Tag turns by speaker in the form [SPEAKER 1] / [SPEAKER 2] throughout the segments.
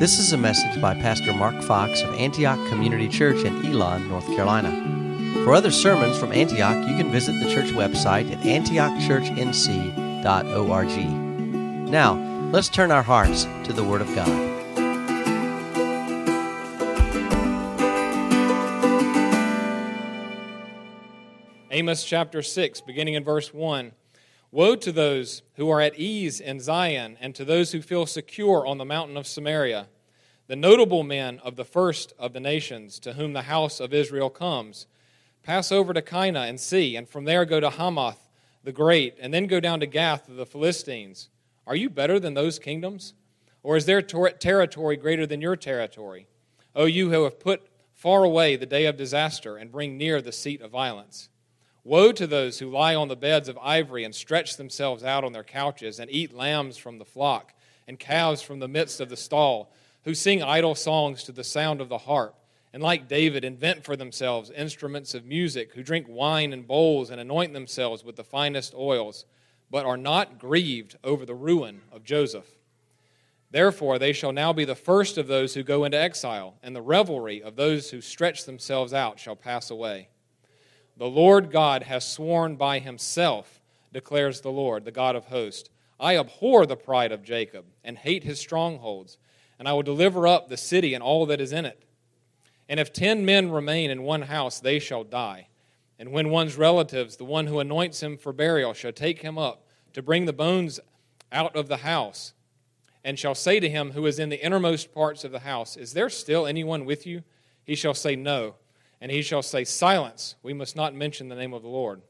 [SPEAKER 1] This is a message by Pastor Mark Fox of Antioch Community Church in Elon, North Carolina. For other sermons from Antioch, you can visit the church website at antiochchurchnc.org. Now, let's turn our hearts to the Word of God.
[SPEAKER 2] Amos chapter 6, beginning in verse 1. Woe to those who are at ease in Zion, and to those who feel secure on the mountain of Samaria, the notable men of the first of the nations, to whom the house of Israel comes. Pass over to Kinah and see, and from there go to Hamath the great, and then go down to Gath of the Philistines. Are you better than those kingdoms? Or is their territory greater than your territory? O you who have put far away the day of disaster, and bring near the seat of violence. Woe to those who lie on the beds of ivory and stretch themselves out on their couches and eat lambs from the flock and calves from the midst of the stall, who sing idle songs to the sound of the harp, and like David invent for themselves instruments of music, who drink wine in bowls and anoint themselves with the finest oils, but are not grieved over the ruin of Joseph. Therefore they shall now be the first of those who go into exile, and the revelry of those who stretch themselves out shall pass away. The Lord God has sworn by himself, declares the Lord, the God of hosts. I abhor the pride of Jacob and hate his strongholds, and I will deliver up the city and all that is in it. And if 10 men remain in one house, they shall die. And when one's relatives, the one who anoints him for burial, shall take him up to bring the bones out of the house, and shall say to him who is in the innermost parts of the house, Is there still anyone with you? He shall say, No. And he shall say, Silence, we must not mention the name of the Lord.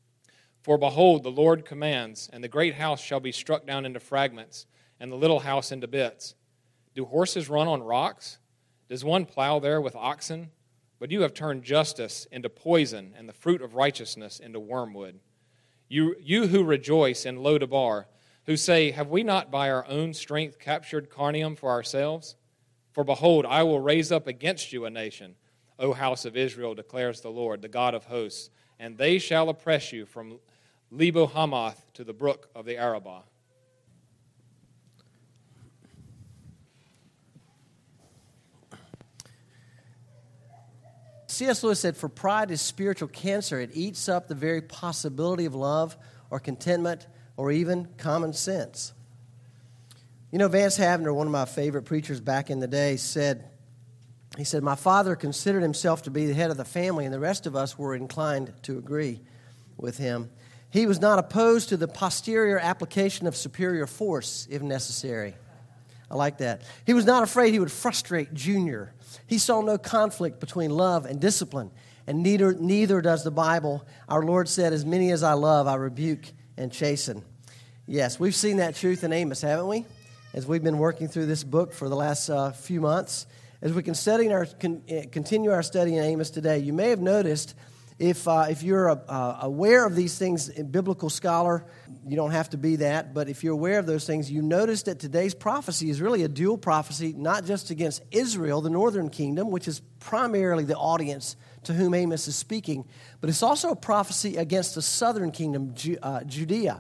[SPEAKER 2] For behold, the Lord commands, and the great house shall be struck down into fragments, and the little house into bits. Do horses run on rocks? Does one plow there with oxen? But you have turned justice into poison, and the fruit of righteousness into wormwood. You who rejoice in Lodabar, who say, Have we not by our own strength captured Carnium for ourselves? For behold, I will raise up against you a nation, O house of Israel, declares the Lord, the God of hosts, and they shall oppress you from Lebo Hamath to the brook of the Arabah.
[SPEAKER 3] C.S. Lewis said, For pride is spiritual cancer. It eats up the very possibility of love or contentment or even common sense. You know, Vance Havner, one of my favorite preachers back in the day, said, my father considered himself to be the head of the family, and the rest of us were inclined to agree with him. He was not opposed to the posterior application of superior force, if necessary. I like that. He was not afraid he would frustrate Junior. He saw no conflict between love and discipline, and neither does the Bible. Our Lord said, As many as I love, I rebuke and chasten. Yes, we've seen that truth in Amos, haven't we? As we've been working through this book for the last few months. As we continue our study in Amos today, you may have noticed, if you're aware of these things, a biblical scholar, you don't have to be that, but if you're aware of those things, you notice that today's prophecy is really a dual prophecy, not just against Israel, the northern kingdom, which is primarily the audience to whom Amos is speaking, but it's also a prophecy against the southern kingdom, Judah.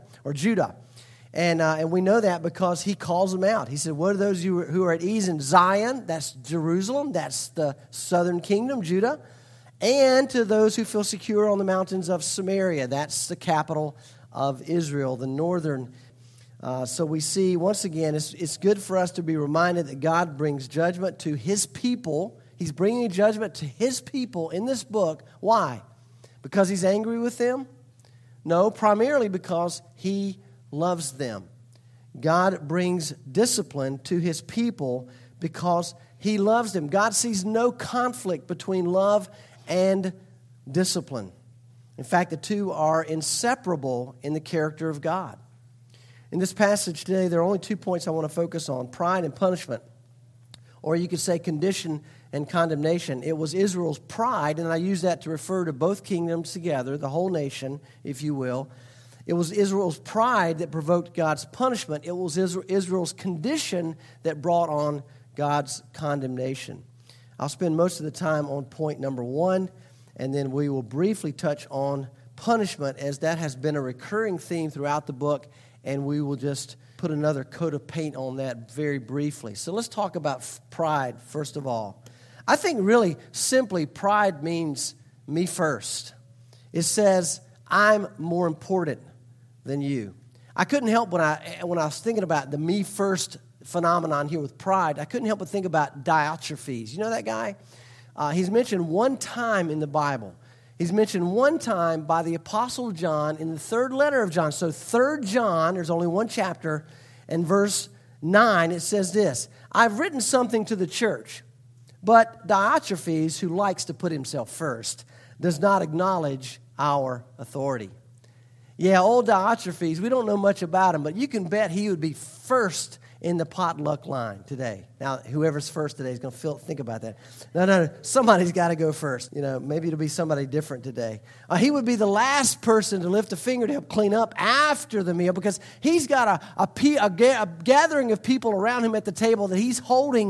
[SPEAKER 3] And we know that because he calls them out. He said, What are those who are at ease in Zion? That's Jerusalem. That's the southern kingdom, Judah. And to those who feel secure on the mountains of Samaria. That's the capital of Israel, the northern. So we see, once again, it's good for us to be reminded that God brings judgment to his people. He's bringing judgment to his people in this book. Why? Because he's angry with them? No, primarily because he loves them. God brings discipline to his people because he loves them. God sees no conflict between love and discipline. In fact, the two are inseparable in the character of God. In this passage today, there are only 2 points I want to focus on: pride and punishment, or you could say condition and condemnation. It was Israel's pride, and I use that to refer to both kingdoms together, the whole nation, if you will. It was Israel's pride that provoked God's punishment. It was Israel's condition that brought on God's condemnation. I'll spend most of the time on point number 1, and then we will briefly touch on punishment, as that has been a recurring theme throughout the book, and we will just put another coat of paint on that very briefly. So let's talk about pride, first of all. I think really simply pride means me first. It says, I'm more important than you. I couldn't help when I was thinking about the me first phenomenon here with pride, I couldn't help but think about Diotrephes. You know that guy? He's mentioned one time in the Bible. He's mentioned one time by the Apostle John in the third letter of John. So 3 John, there's only one chapter, and verse 9, it says this, I've written something to the church, but Diotrephes, who likes to put himself first, does not acknowledge our authority. Yeah, old Diotrephes, we don't know much about him, but you can bet he would be first in the potluck line today. Now, whoever's first today is going to think about that. No, somebody's got to go first. Maybe it'll be somebody different today. He would be the last person to lift a finger to help clean up after the meal because he's got a gathering of people around him at the table that he's holding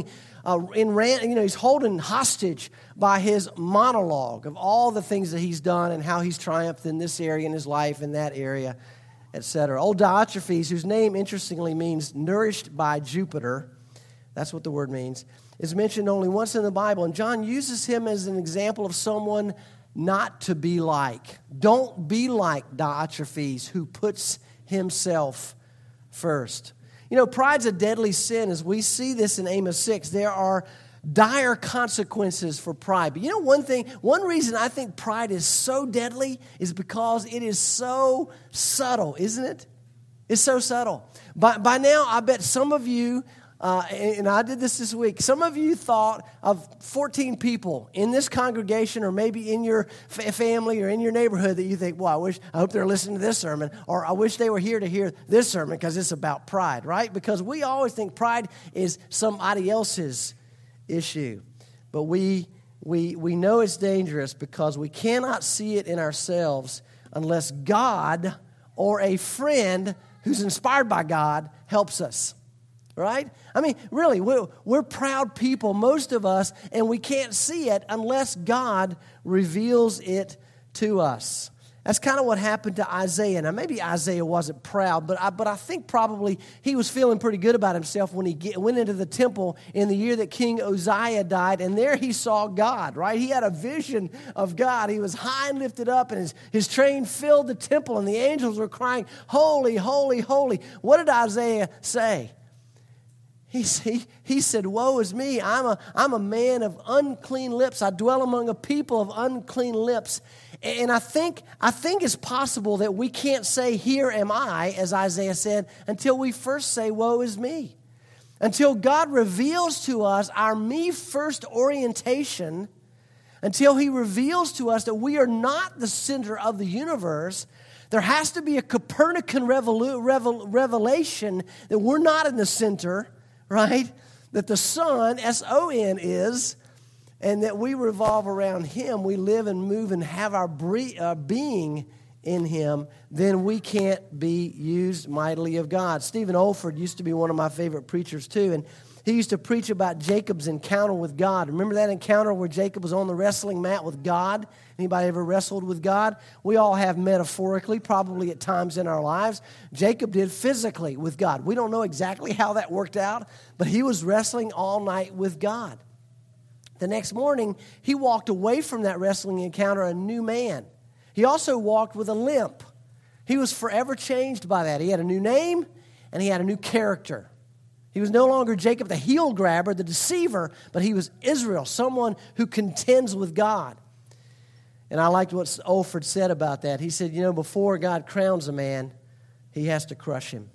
[SPEAKER 3] he's holding hostage by his monologue of all the things that he's done and how he's triumphed in this area in his life, in that area, etc. Old Diotrephes, whose name interestingly means nourished by Jupiter, that's what the word means, is mentioned only once in the Bible. And John uses him as an example of someone not to be like. Don't be like Diotrephes, who puts himself first. Pride's a deadly sin. As we see this in Amos 6, there are dire consequences for pride. But one reason I think pride is so deadly is because it is so subtle, isn't it? It's so subtle. By now, I bet some of you, and I did this week, some of you thought of 14 people in this congregation or maybe in your family or in your neighborhood that you think, well, I hope they're listening to this sermon, or I wish they were here to hear this sermon because it's about pride, right? Because we always think pride is somebody else's issue. But we know it's dangerous because we cannot see it in ourselves unless God or a friend who's inspired by God helps us. Right? I mean, really, we're proud people, most of us, and we can't see it unless God reveals it to us. That's kind of what happened to Isaiah. Now, maybe Isaiah wasn't proud, but I think probably he was feeling pretty good about himself when he went into the temple in the year that King Uzziah died, and there he saw God, right? He had a vision of God. He was high and lifted up, and his train filled the temple, and the angels were crying, holy, holy, holy. What did Isaiah say? He said, woe is me, I'm a man of unclean lips. I dwell among a people of unclean lips. And I think it's possible that we can't say, here am I, as Isaiah said, until we first say, woe is me. Until God reveals to us our me-first orientation, until he reveals to us that we are not the center of the universe. There has to be a Copernican revelation that we're not in the center, right? That the sun, S-O-N, is, and that we revolve around him. We live and move and have our being in him. Then we can't be used mightily of God. Stephen Olford used to be one of my favorite preachers too, and he used to preach about Jacob's encounter with God. Remember that encounter where Jacob was on the wrestling mat with God? Anybody ever wrestled with God? We all have metaphorically, probably at times in our lives. Jacob did physically with God. We don't know exactly how that worked out, but he was wrestling all night with God. The next morning, he walked away from that wrestling encounter a new man. He also walked with a limp. He was forever changed by that. He had a new name, and he had a new character. He was no longer Jacob, the heel grabber, the deceiver, but he was Israel, someone who contends with God. And I liked what Olford said about that. He said, before God crowns a man, he has to crush him.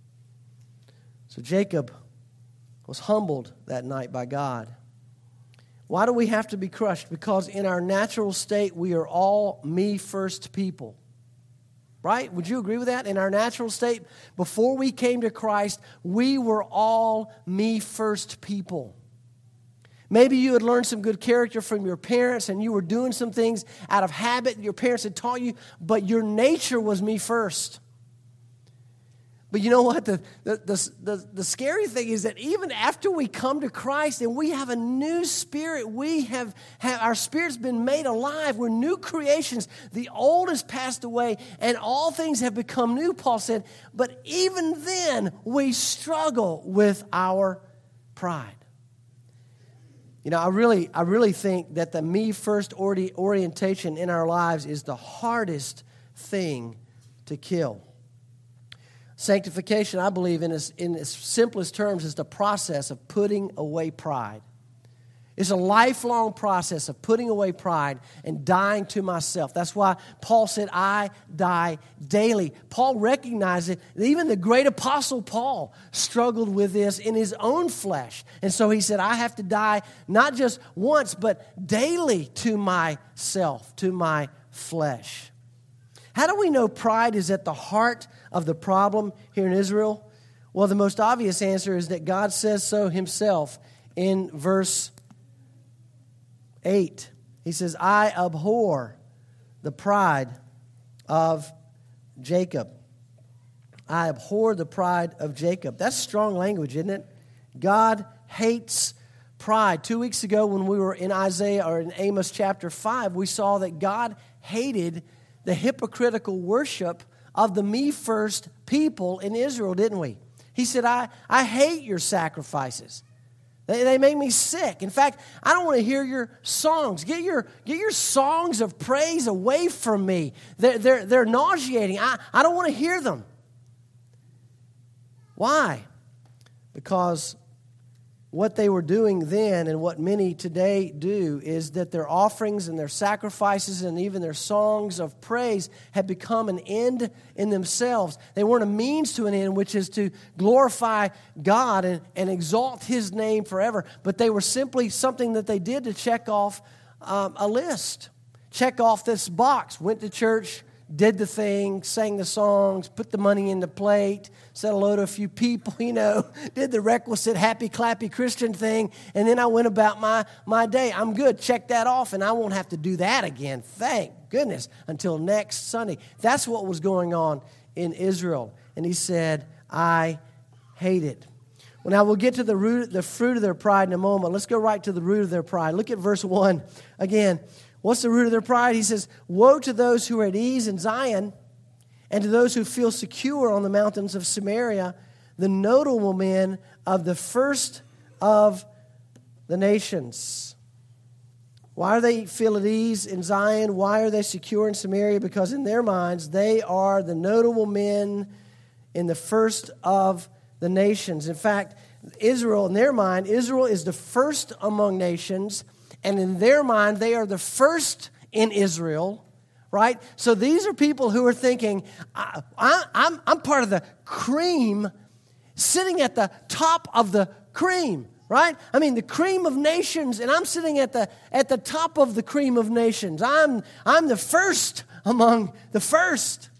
[SPEAKER 3] So Jacob was humbled that night by God. Why do we have to be crushed? Because in our natural state, we are all me-first people. Right? Would you agree with that? In our natural state, before we came to Christ, we were all me-first people. Maybe you had learned some good character from your parents and you were doing some things out of habit your parents had taught you, but your nature was me first. But you know what? The scary thing is that even after we come to Christ and we have a new spirit, we have our spirit's been made alive. We're new creations. The old has passed away and all things have become new, Paul said. But even then, we struggle with our pride. You know, I really think that the me first orientation in our lives is the hardest thing to kill. Sanctification, I believe, in its simplest terms, is the process of putting away pride. It's a lifelong process of putting away pride and dying to myself. That's why Paul said, I die daily. Paul recognized it. Even the great apostle Paul struggled with this in his own flesh. And so he said, I have to die not just once, but daily to myself, to my flesh. How do we know pride is at the heart of the problem here in Israel? Well, the most obvious answer is that God says so himself in verse 8. He says, I abhor the pride of Jacob. I abhor the pride of Jacob. That's strong language, isn't it? God hates pride. 2 weeks ago when we were in Isaiah or in Amos chapter 5, we saw that God hated the hypocritical worship of the me-first people in Israel, didn't we? He said, I hate your sacrifices. They make me sick. In fact, I don't want to hear your songs. Get your songs of praise away from me. They're nauseating. I don't want to hear them. Why? Because what they were doing then and what many today do is that their offerings and their sacrifices and even their songs of praise have become an end in themselves. They weren't a means to an end, which is to glorify God and exalt His name forever. But they were simply something that they did to check off a list. Check off this box. Went to church, did the thing, sang the songs, put the money in the plate, said hello to a few people, did the requisite happy, clappy Christian thing, and then I went about my day. I'm good. Check that off, and I won't have to do that again. Thank goodness, until next Sunday. That's what was going on in Israel. And he said, I hate it. Well, now we'll get to the fruit of their pride in a moment. Let's go right to the root of their pride. Look at verse 1 again. What's the root of their pride? He says, woe to those who are at ease in Zion and to those who feel secure on the mountains of Samaria, the notable men of the first of the nations. Why do they feel at ease in Zion? Why are they secure in Samaria? Because in their minds, they are the notable men in the first of the nations. In fact, Israel, in their mind, Israel is the first among nations. And in their mind, they are the first in Israel, right? So these are people who are thinking, I'm part of the cream, sitting at the top of the cream, right? I mean, the cream of nations, and I'm sitting at the top of the cream of nations. I'm the first among the first.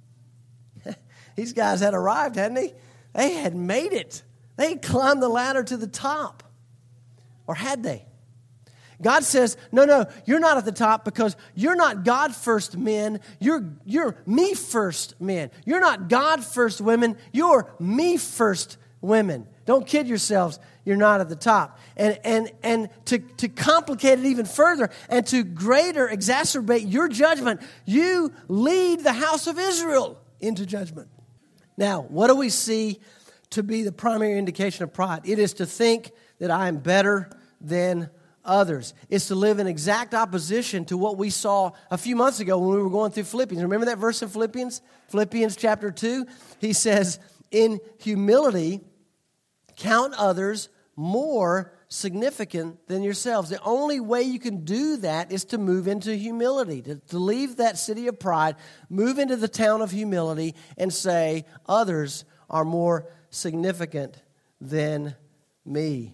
[SPEAKER 3] These guys had arrived, hadn't they? They had made it. They had climbed the ladder to the top. Or had they? God says, no, you're not at the top because you're not God first men. You're me first men. You're not God first women. You're me first women. Don't kid yourselves. You're not at the top. And to complicate it even further and to greater exacerbate your judgment, you lead the house of Israel into judgment. Now, what do we see to be the primary indication of pride? It is to think that I am better than others. It's to live in exact opposition to what we saw a few months ago when we were going through Philippians. Remember that verse in Philippians? Philippians chapter 2. He says, in humility, count others more significant than yourselves. The only way you can do that is to move into humility, to leave that city of pride, move into the town of humility, and say, others are more significant than me.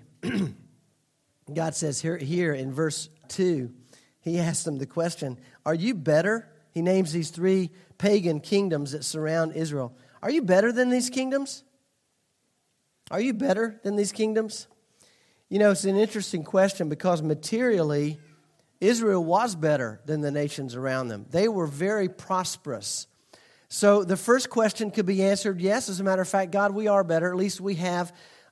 [SPEAKER 3] God says here in verse 2, he asks them the question, are you better? He names these three pagan kingdoms that surround Israel. Are you better than these kingdoms? Are you better than these kingdoms? It's an interesting question because materially, Israel was better than the nations around them. They were very prosperous. So the first question could be answered, yes, as a matter of fact, God, we are better. At least we have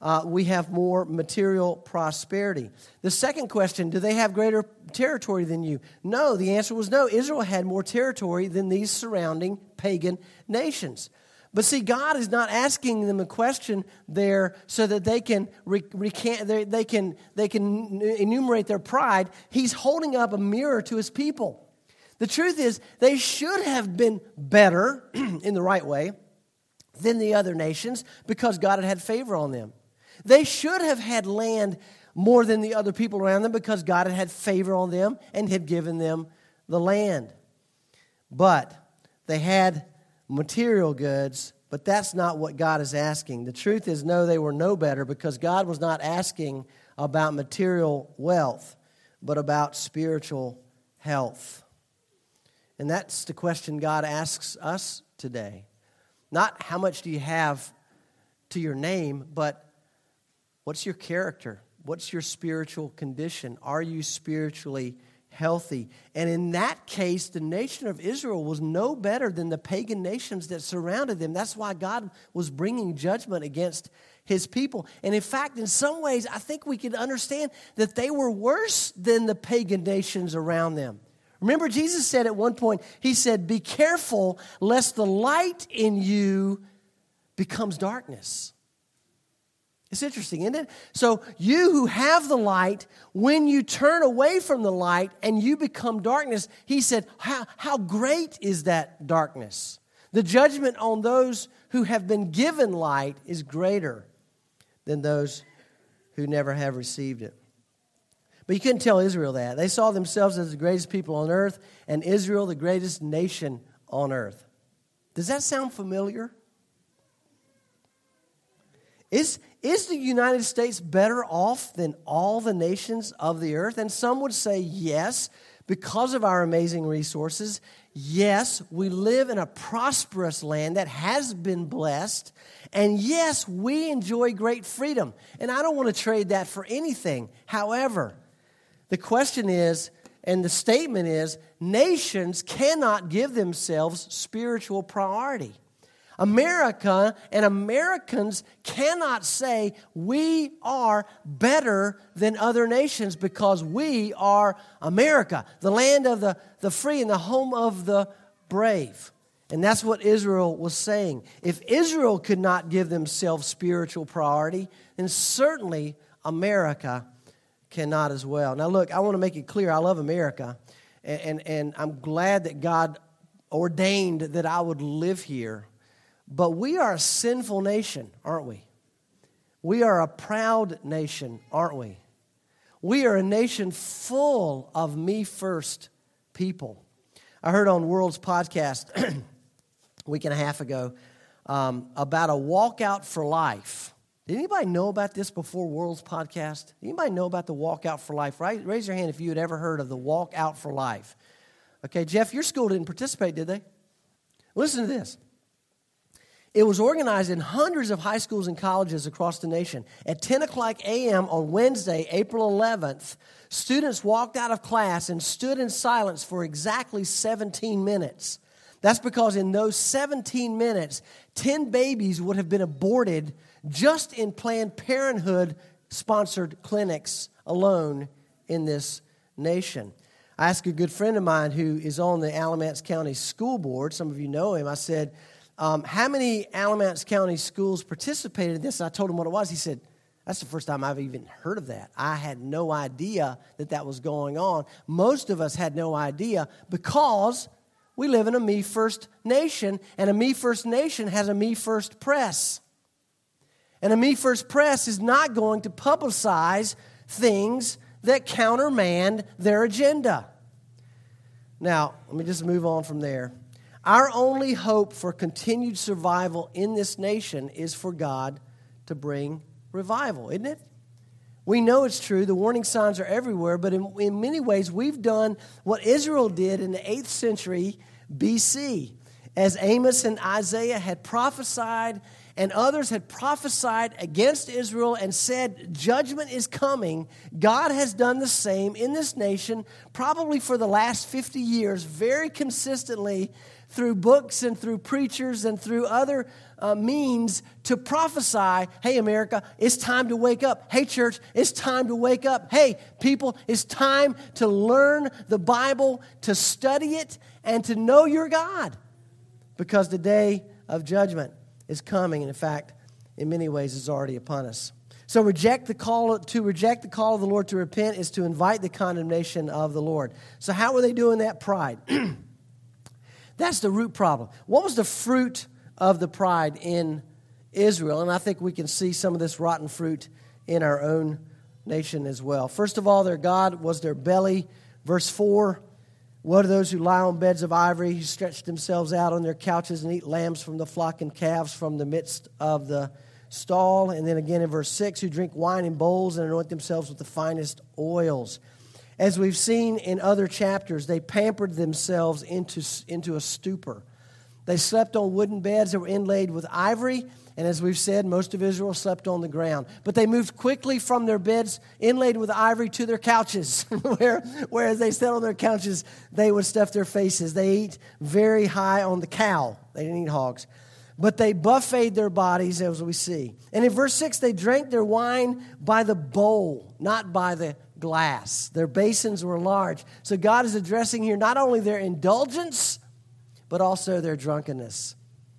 [SPEAKER 3] more material prosperity. The second question, do they have greater territory than you? No, the answer was no. Israel had more territory than these surrounding pagan nations. But see, God is not asking them a question there so that they can they can enumerate their pride. He's holding up a mirror to his people. The truth is, they should have been better in the right way than the other nations because God had favor on them. They should have had land more than the other people around them because God had favor on them and had given them the land. But they had material goods, but that's not what God is asking. The truth is, no, they were no better because God was not asking about material wealth, but about spiritual health. And that's the question God asks us today. Not how much do you have to your name, but what's your character? What's your spiritual condition? Are you spiritually healthy? And in that case, the nation of Israel was no better than the pagan nations that surrounded them. That's why God was bringing judgment against his people. And in fact, in some ways, I think we can understand that they were worse than the pagan nations around them. Remember, Jesus said at one point, he said, be careful lest the light in you becomes darkness. It's interesting, isn't it? So you who have the light, when you turn away from the light and you become darkness, he said, how great is that darkness? The judgment on those who have been given light is greater than those who never have received it. But you couldn't tell Israel that. They saw themselves as the greatest people on earth and Israel the greatest nation on earth. Does that sound familiar? Is the United States better off than all the nations of the earth? And some would say yes, because of our amazing resources. Yes, we live in a prosperous land that has been blessed. And yes, we enjoy great freedom. And I don't want to trade that for anything. However, the question is, and the statement is, nations cannot give themselves spiritual priority. America and Americans cannot say we are better than other nations because we are America, the land of the free and the home of the brave. And that's what Israel was saying. If Israel could not give themselves spiritual priority, then certainly America cannot as well. Now look, I want to make it clear, I love America, and I'm glad that God ordained that I would live here. But we are a sinful nation, aren't we? We are a proud nation, aren't we? We are a nation full of me-first people. I heard on World's podcast a week and a half ago about a walkout for life. Did anybody know about this before World's podcast? Anybody know about the walkout for life? Right? Raise your hand if you had ever heard of the walkout for life. Okay, Jeff, your school didn't participate, did they? Listen to this. It was organized in hundreds of high schools and colleges across the nation. At 10 o'clock a.m. on Wednesday, April 11th, students walked out of class and stood in silence for exactly 17 minutes. That's because in those 17 minutes, 10 babies would have been aborted just in Planned Parenthood-sponsored clinics alone in this nation. I asked a good friend of mine who is on the Alamance County School Board. Some of you know him. I said, how many Alamance County schools participated in this? And I told him what it was. He said, that's the first time I've even heard of that. I had no idea that that was going on. Most of us had no idea because we live in a me-first nation, and a me-first nation has a me-first press. And a me-first press is not going to publicize things that countermand their agenda. Now, let me just move on from there. Our only hope for continued survival in this nation is for God to bring revival, isn't it? We know it's true. The warning signs are everywhere, but in many ways, we've done what Israel did in the 8th century BC. As Amos and Isaiah had prophesied, and others had prophesied against Israel and said, judgment is coming. God has done the same in this nation, probably for the last 50 years, very consistently through books and through preachers and through other means to prophesy, hey, America, it's time to wake up. Hey, church, it's time to wake up. Hey, people, it's time to learn the Bible, to study it, and to know your God. Because the day of judgment is coming, and in fact, in many ways, is already upon us. So to reject the call of the Lord to repent is to invite the condemnation of the Lord. So how are they doing that? Pride. That's the root problem. What was the fruit of the pride in Israel? And I think we can see some of this rotten fruit in our own nation as well. First of all, their God was their belly. Verse 4, woe to those who lie on beds of ivory, who stretch themselves out on their couches and eat lambs from the flock and calves from the midst of the stall. And then again in verse 6, who drink wine in bowls and anoint themselves with the finest oils. As we've seen in other chapters, they pampered themselves into a stupor. They slept on wooden beds that were inlaid with ivory, and as we've said, most of Israel slept on the ground. But they moved quickly from their beds inlaid with ivory to their couches, whereas they sat on their couches, they would stuff their faces. They ate very high on the cow. They didn't eat hogs. But they buffeted their bodies, as we see. And in verse 6, they drank their wine by the bowl, not by the glass. Their basins were large. So God is addressing here not only their indulgence, but also their drunkenness.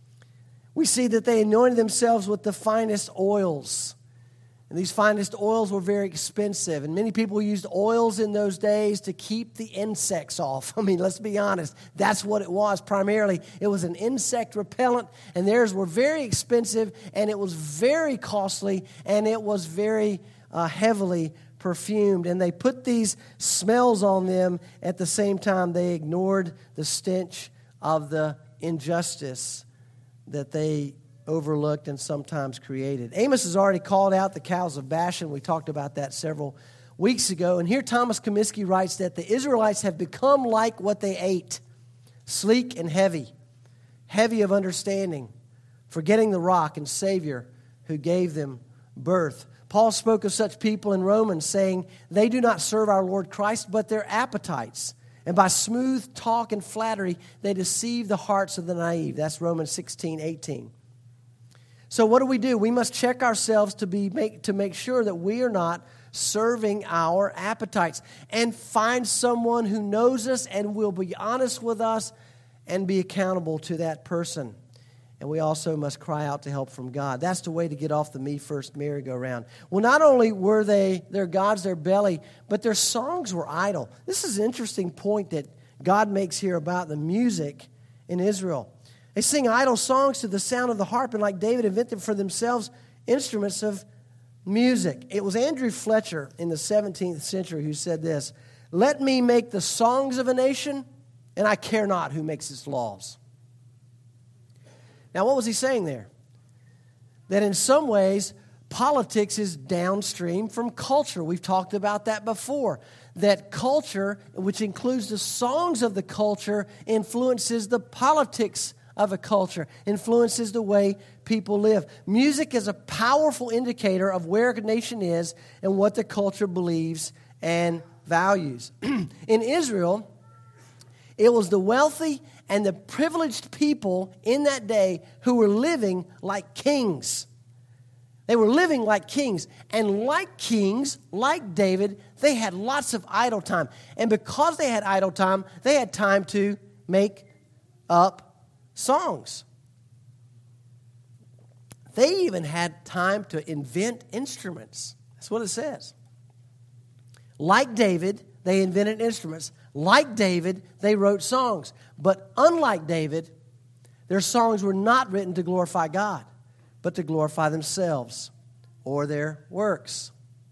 [SPEAKER 3] We see that they anointed themselves with the finest oils. And these finest oils were very expensive. And many people used oils in those days to keep the insects off. I mean, let's be honest. That's what it was primarily. It was an insect repellent. And theirs were very expensive. And it was very costly. And it was very heavily perfumed. And they put these smells on them. At the same time, they ignored the stench of the injustice that they overlooked and sometimes created. Amos has already called out the cows of Bashan. We talked about that several weeks ago. And here Thomas Comiskey writes that the Israelites have become like what they ate, sleek and heavy of understanding, forgetting the rock and Savior who gave them birth. Paul spoke of such people in Romans, saying, they do not serve our Lord Christ, but their appetites. And by smooth talk and flattery, they deceive the hearts of the naive. That's Romans 16:18. So what do? We must check ourselves to make sure that we are not serving our appetites, and find someone who knows us and will be honest with us and be accountable to that person. And we also must cry out to help from God. That's the way to get off the me first merry-go-round. Well, not only were their gods their belly, but their songs were idle. This is an interesting point that God makes here about the music in Israel. They sing idle songs to the sound of the harp, and like David invented for themselves instruments of music. It was Andrew Fletcher in the 17th century who said this, let me make the songs of a nation, and I care not who makes its laws. Now, what was he saying there? That in some ways, politics is downstream from culture. We've talked about that before. That culture, which includes the songs of the culture, influences the politics of a culture, influences the way people live. Music is a powerful indicator of where a nation is and what the culture believes and values. In Israel, it was the wealthy and the privileged people in that day who were living like kings. They were living like kings. And like kings, like David, they had lots of idle time. And because they had idle time, they had time to make up songs. They even had time to invent instruments. That's what it says. Like David, they invented instruments. Like David, they wrote songs. But unlike David, their songs were not written to glorify God, but to glorify themselves or their works.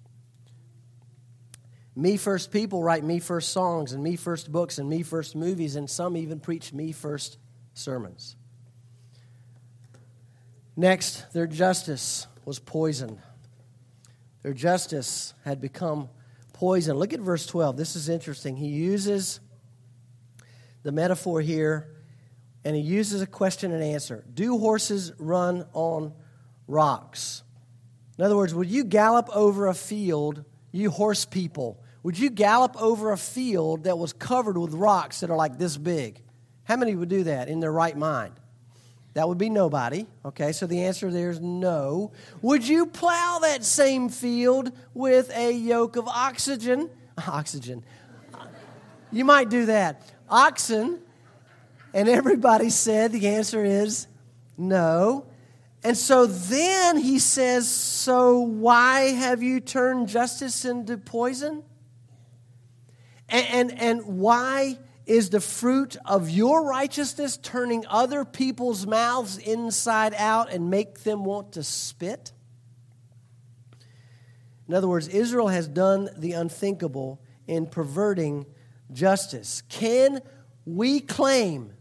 [SPEAKER 3] Me first people write me first songs and me first books and me first movies, and some even preach me first sermons. Next, their justice was poisoned. Their justice had become poison. Look at verse 12. This is interesting. He uses the metaphor here, and he uses a question and answer. Do horses run on rocks? In other words, would you gallop over a field, you horse people, would you gallop over a field that was covered with rocks that are like this big? How many would do that in their right mind? That would be nobody. Okay, so the answer there is no. Would you plow that same field with a yoke of oxygen? You might do that. Oxen. And everybody said the answer is no. And so then he says, so why have you turned justice into poison? And why is the fruit of your righteousness turning other people's mouths inside out and make them want to spit? In other words, Israel has done the unthinkable in perverting justice. Can we claim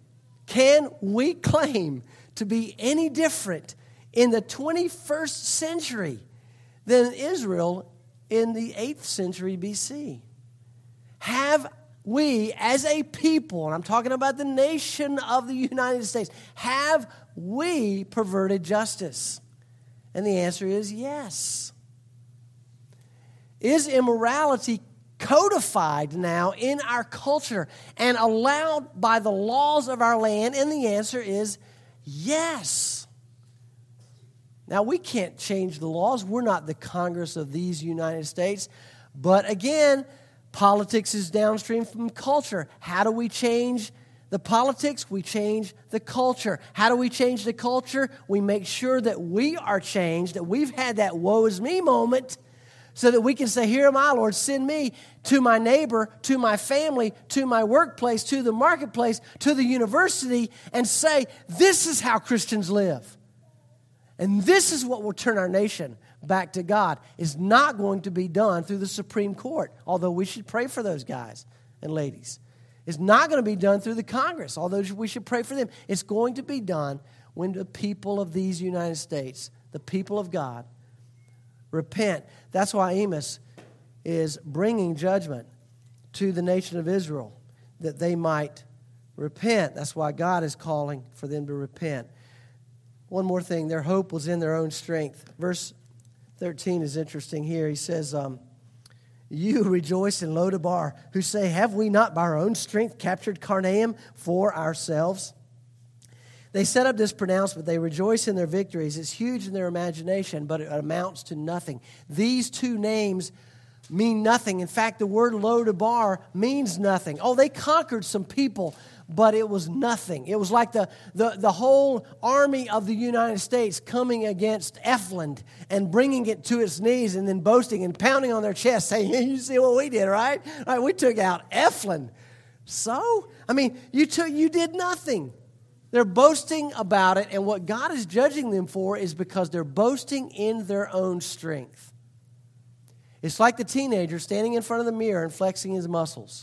[SPEAKER 3] to be any different in the 21st century than Israel in the 8th century BC? Have we, as a people, and I'm talking about the nation of the United States, have we perverted justice? And the answer is yes. Is immorality codified now in our culture and allowed by the laws of our land? And the answer is yes. Now, we can't change the laws. We're not the Congress of these United States. But again, politics is downstream from culture. How do we change the politics? We change the culture. How do we change the culture? We make sure that we are changed, that we've had that woe is me moment, so that we can say, here am I, Lord, send me to my neighbor, to my family, to my workplace, to the marketplace, to the university, and say, this is how Christians live. And this is what will turn our nation back to God. It's not going to be done through the Supreme Court, although we should pray for those guys and ladies. It's not going to be done through the Congress, although we should pray for them. It's going to be done when the people of these United States, the people of God, repent. That's why Amos is bringing judgment to the nation of Israel, that they might repent. That's why God is calling for them to repent. One more thing, their hope was in their own strength. Verse 13 is interesting here. He says, you rejoice in Lodabar, who say, have we not by our own strength captured Carnaim for ourselves? They set up this pronouncement. They rejoice in their victories. It's huge in their imagination, but it amounts to nothing. These two names mean nothing. In fact, the word Lodabar means nothing. Oh, they conquered some people, but it was nothing. It was like the whole army of the United States coming against Efland and bringing it to its knees and then boasting and pounding on their chest, saying, hey, you see what we did, right? All right, we took out Efland. So, I mean, you did nothing. They're boasting about it, and what God is judging them for is because they're boasting in their own strength. It's like the teenager standing in front of the mirror and flexing his muscles.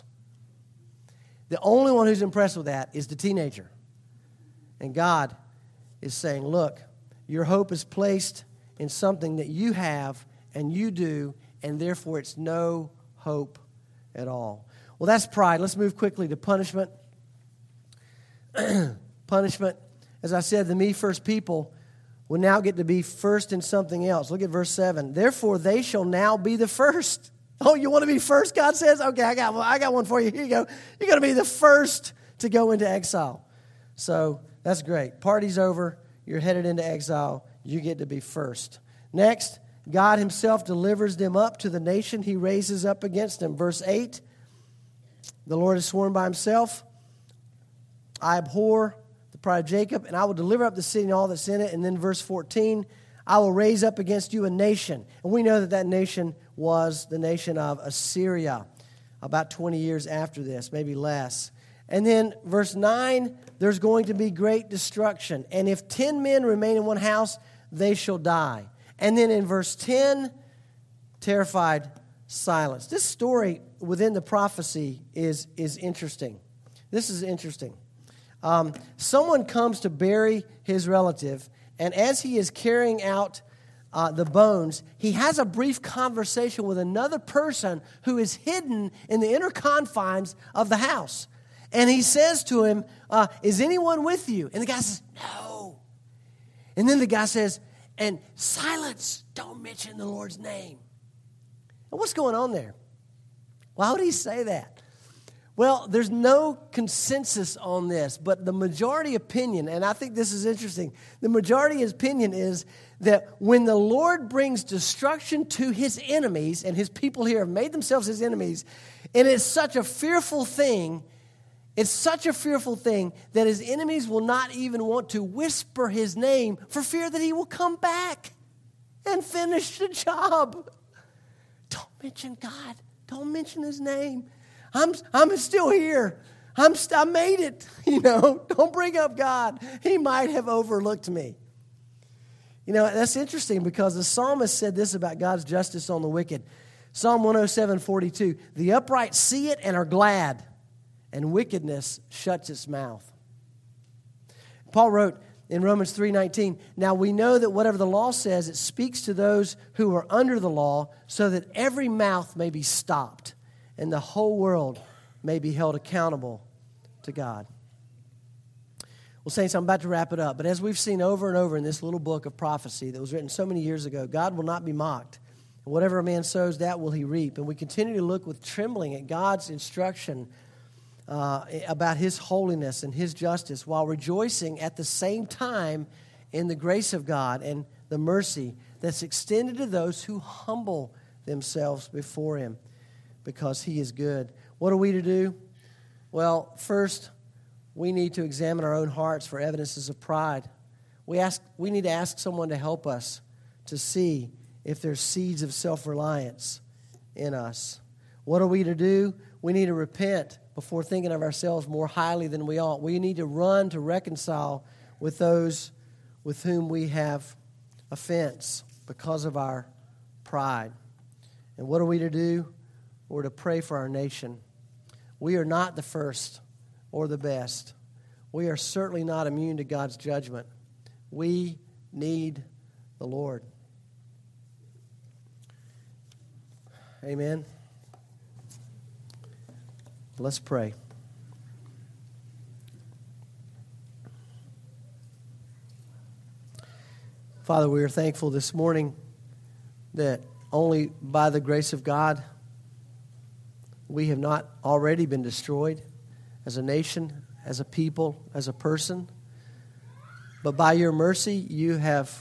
[SPEAKER 3] The only one who's impressed with that is the teenager. And God is saying, look, your hope is placed in something that you have and you do, and therefore it's no hope at all. Well, that's pride. Let's move quickly to punishment. Punishment. As I said, the me first people will now get to be first in something else. Look at verse 7. Therefore, they shall now be the first. Oh, you want to be first, God says? Okay, I got one for you. Here you go. You're going to be the first to go into exile. So that's great. Party's over. You're headed into exile. You get to be first. Next, God himself delivers them up to the nation he raises up against them. Verse 8, the Lord has sworn by himself, I abhor the pride of Jacob, and I will deliver up the city and all that's in it. And then verse 14, I will raise up against you a nation. And we know that nation was the nation of Assyria about 20 years after this, maybe less. And then verse 9, there's going to be great destruction. And if 10 men remain in one house, they shall die. And then in verse 10, terrified silence. This story within the prophecy is interesting. This is interesting. Someone comes to bury his relative, and as he is carrying out the bones, he has a brief conversation with another person who is hidden in the inner confines of the house. And he says to him, is anyone with you? And the guy says, no. And then the guy says, and silence, don't mention the Lord's name. And what's going on there? Why would he say that? Well, there's no consensus on this, but the majority opinion, and I think this is interesting, the majority opinion is that when the Lord brings destruction to his enemies, and his people here have made themselves his enemies, and it's such a fearful thing, that his enemies will not even want to whisper his name for fear that he will come back and finish the job. Don't mention God. Don't mention his name. I'm still here. I made it. Don't bring up God. He might have overlooked me. That's interesting because the psalmist said this about God's justice on the wicked. Psalm 107:42. The upright see it and are glad, and wickedness shuts its mouth. Paul wrote in Romans 3:19, now we know that whatever the law says, it speaks to those who are under the law, so that every mouth may be stopped, and the whole world may be held accountable to God. Well, saints, I'm about to wrap it up, but as we've seen over and over in this little book of prophecy that was written so many years ago, God will not be mocked. Whatever a man sows, that will he reap. And we continue to look with trembling at God's instruction about his holiness and his justice, while rejoicing at the same time in the grace of God and the mercy that's extended to those who humble themselves before him, because he is good. What are we to do? Well, first, we need to examine our own hearts for evidences of pride. We need to ask someone to help us to see if there's seeds of self-reliance in us. What are we to do? We need to repent before thinking of ourselves more highly than we ought. We need to run to reconcile with those with whom we have offense because of our pride. And what are we to do? We're to pray for our nation. We are not the first or the best. We are certainly not immune to God's judgment. We need the Lord. Amen. Let's pray. Father, we are thankful this morning that only by the grace of God we have not already been destroyed as a nation, as a people, as a person. But by your mercy, you have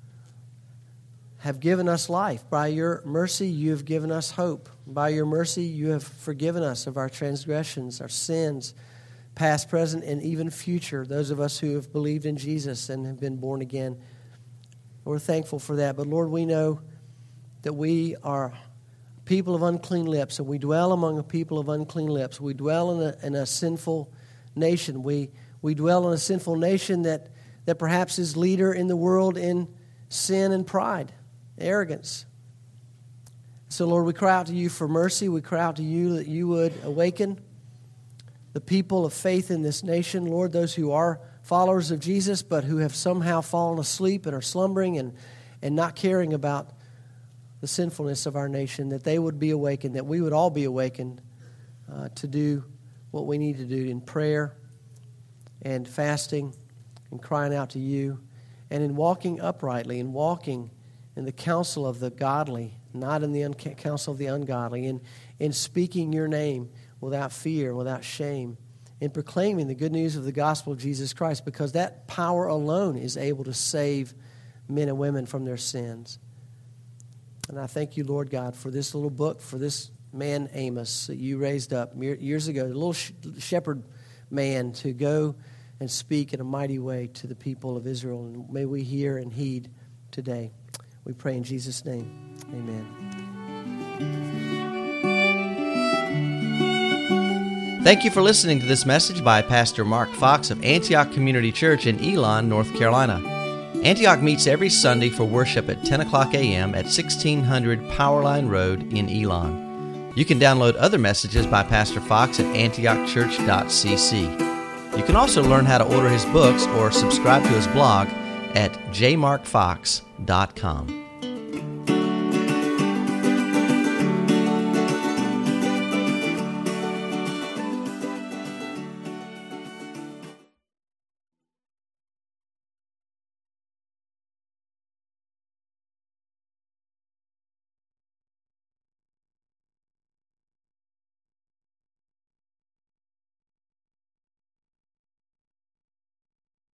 [SPEAKER 3] given us life. By your mercy, you have given us hope. By your mercy, you have forgiven us of our transgressions, our sins, past, present, and even future, those of us who have believed in Jesus and have been born again. We're thankful for that. But Lord, we know that we are people of unclean lips, and we dwell among a people of unclean lips. We dwell in a sinful nation. We dwell in a sinful nation that perhaps is leader in the world in sin and pride, arrogance. So, Lord, we cry out to you for mercy. We cry out to you that you would awaken the people of faith in this nation. Lord, those who are followers of Jesus but who have somehow fallen asleep and are slumbering and not caring about the sinfulness of our nation, that they would be awakened, that we would all be awakened to do what we need to do in prayer and fasting and crying out to you and in walking uprightly and walking in the counsel of the godly, not in the counsel of the ungodly, in speaking your name without fear, without shame, in proclaiming the good news of the gospel of Jesus Christ, because that power alone is able to save men and women from their sins. And I thank you, Lord God, for this little book, for this man Amos that you raised up years ago, the little shepherd man, to go and speak in a mighty way to the people of Israel. And may we hear and heed today. We pray in Jesus' name. Amen.
[SPEAKER 1] Thank you for listening to this message by Pastor Mark Fox of Antioch Community Church in Elon, North Carolina. Antioch meets every Sunday for worship at 10 o'clock a.m. at 1600 Powerline Road in Elon. You can download other messages by Pastor Fox at antiochchurch.cc. You can also learn how to order his books or subscribe to his blog at jmarkfox.com.